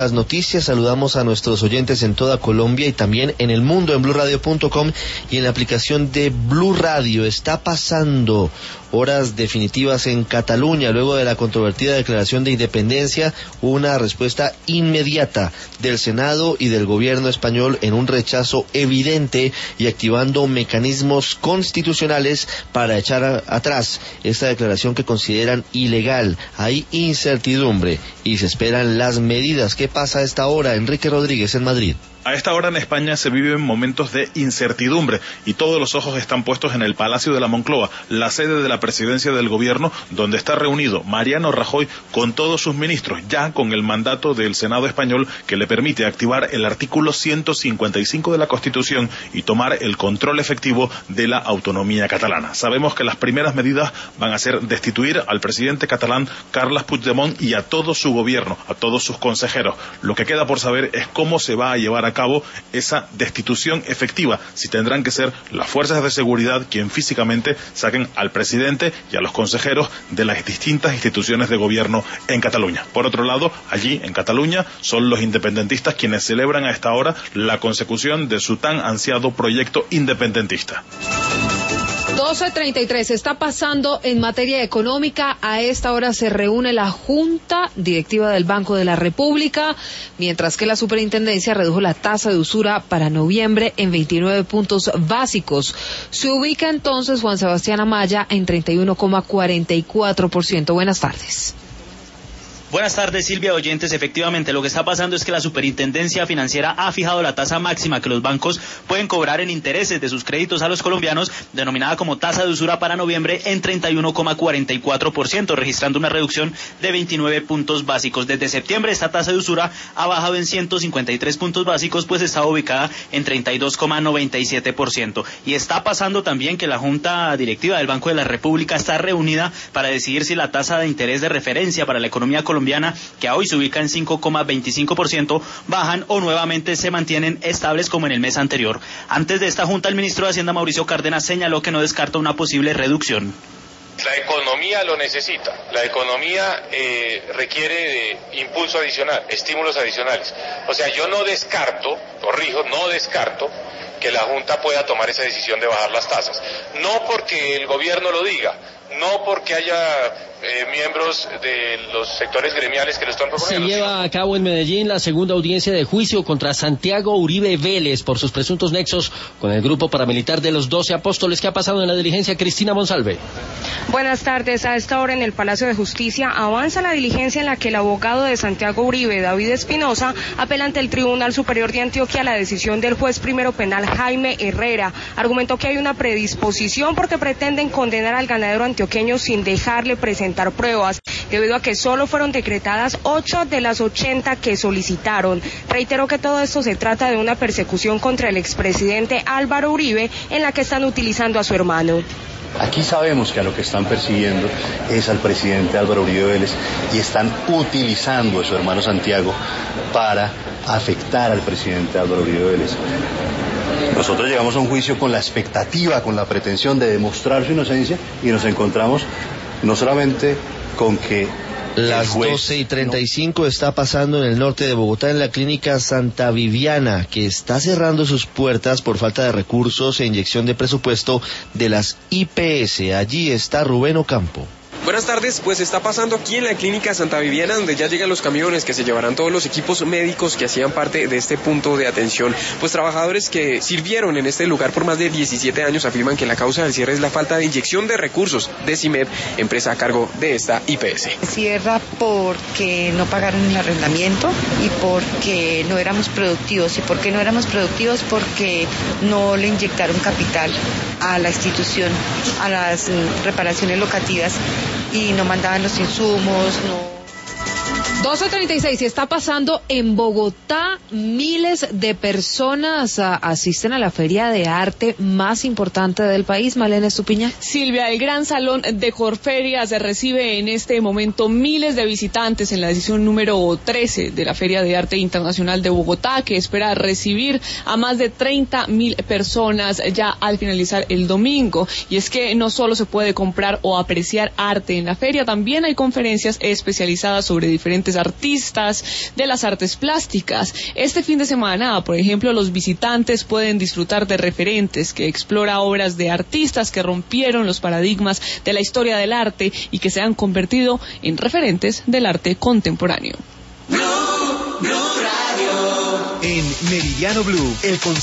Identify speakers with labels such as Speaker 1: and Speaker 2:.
Speaker 1: Las noticias, saludamos a nuestros oyentes en toda Colombia y también en el mundo en blurradio.com y en la aplicación de Blue Radio. Está pasando horas definitivas en Cataluña. Luego de la controvertida declaración de independencia, una respuesta inmediata del Senado y del gobierno español en un rechazo evidente y activando mecanismos constitucionales para echar atrás esta declaración que consideran ilegal. Hay incertidumbre y se esperan las medidas. ¿Qué pasa a esta hora? Enrique Rodríguez en Madrid.
Speaker 2: A esta hora en España se viven momentos de incertidumbre y todos los ojos están puestos en el Palacio de la Moncloa, la sede de la presidencia del gobierno, donde está reunido Mariano Rajoy con todos sus ministros, ya con el mandato del Senado español que le permite activar el artículo 155 de la Constitución y tomar el control efectivo de la autonomía catalana. Sabemos que las primeras medidas van a ser destituir al presidente catalán Carles Puigdemont y a todo su gobierno, a todos sus consejeros. Lo que queda por saber es cómo se va a llevar a cabo esa destitución efectiva, si tendrán que ser las fuerzas de seguridad quien físicamente saquen al presidente y a los consejeros de las distintas instituciones de gobierno en Cataluña. Por otro lado, allí en Cataluña son los independentistas quienes celebran a esta hora la consecución de su tan ansiado proyecto independentista.
Speaker 3: 12:33, está pasando en materia económica. A esta hora se reúne la Junta Directiva del Banco de la República, mientras que la Superintendencia redujo la tasa de usura para noviembre en 29 puntos básicos. Se ubica entonces Juan Sebastián Amaya en 31,44%. Buenas tardes.
Speaker 4: Buenas tardes, Silvia, oyentes. Efectivamente, lo que está pasando es que la Superintendencia Financiera ha fijado la tasa máxima que los bancos pueden cobrar en intereses de sus créditos a los colombianos, denominada como tasa de usura para noviembre, en 31,44%, registrando una reducción de 29 puntos básicos. Desde septiembre, esta tasa de usura ha bajado en 153 puntos básicos, pues estaba ubicada en 32,97%. Y está pasando también que la Junta Directiva del Banco de la República está reunida para decidir si la tasa de interés de referencia para la economía colombiana, que hoy se ubica en 5,25%, bajan o nuevamente se mantienen estables como en el mes anterior. Antes de esta junta, el ministro de Hacienda, Mauricio Cárdenas, señaló que no descarta una posible reducción.
Speaker 5: La economía lo necesita, la economía requiere de impulso adicional, estímulos adicionales. O sea, yo no descarto que la Junta pueda tomar esa decisión de bajar las tasas. No porque el gobierno lo diga, no porque haya miembros de los sectores gremiales que lo están proponiendo.
Speaker 6: Se lleva a cabo en Medellín la segunda audiencia de juicio contra Santiago Uribe Vélez por sus presuntos nexos con el grupo paramilitar de los 12 Apóstoles. ¿Qué ha pasado en la diligencia? Cristina Monsalve.
Speaker 7: Buenas tardes. A esta hora en el Palacio de Justicia avanza la diligencia en la que el abogado de Santiago Uribe, David Espinosa, apela ante el Tribunal Superior de Antioquia a la decisión del juez primero penal Jaime Herrera. Argumentó que hay una predisposición porque pretenden condenar al ganadero antioqueño sin dejarle presentar pruebas, debido a que solo fueron decretadas 8 de las 80 que solicitaron. Reiteró que todo esto se trata de una persecución contra el expresidente Álvaro Uribe, en la que están utilizando a su hermano.
Speaker 8: Aquí sabemos que a lo que están persiguiendo es al presidente Álvaro Uribe Vélez y están utilizando a su hermano Santiago para afectar al presidente Álvaro Uribe Vélez. Nosotros llegamos a un juicio con la expectativa, con la pretensión de demostrar su inocencia y nos encontramos no solamente con que
Speaker 1: las 12:35 está pasando en el norte de Bogotá, en la clínica Santa Viviana, que está cerrando sus puertas por falta de recursos e inyección de presupuesto de las IPS. Allí está Rubén Ocampo.
Speaker 9: Buenas tardes, pues está pasando aquí en la clínica Santa Viviana, donde ya llegan los camiones que se llevarán todos los equipos médicos que hacían parte de este punto de atención. Pues trabajadores que sirvieron en este lugar por más de 17 años afirman que la causa del cierre es la falta de inyección de recursos de CIMED, empresa a cargo de esta IPS.
Speaker 10: Cierra porque no pagaron el arrendamiento y porque no éramos productivos. ¿Y por qué no éramos productivos? Porque no le inyectaron capital a la institución, a las reparaciones locativas, y no mandaban los insumos, no.
Speaker 3: 12:36, está pasando en Bogotá. Miles de personas asisten a la feria de arte más importante del país. Malena Estupiña.
Speaker 11: Silvia, el Gran Salón de Corferias recibe en este momento miles de visitantes en la edición número 13 de la Feria de Arte Internacional de Bogotá, que espera recibir a más de 30.000 personas ya al finalizar el domingo. Y es que no solo se puede comprar o apreciar arte en la feria, también hay conferencias especializadas sobre diferentes diferentes artistas de las artes plásticas. Este fin de semana, por ejemplo, los visitantes pueden disfrutar de Referentes, que explora obras de artistas que rompieron los paradigmas de la historia del arte y que se han convertido en referentes del arte contemporáneo.
Speaker 12: Blue Radio. En Meridiano Blue, el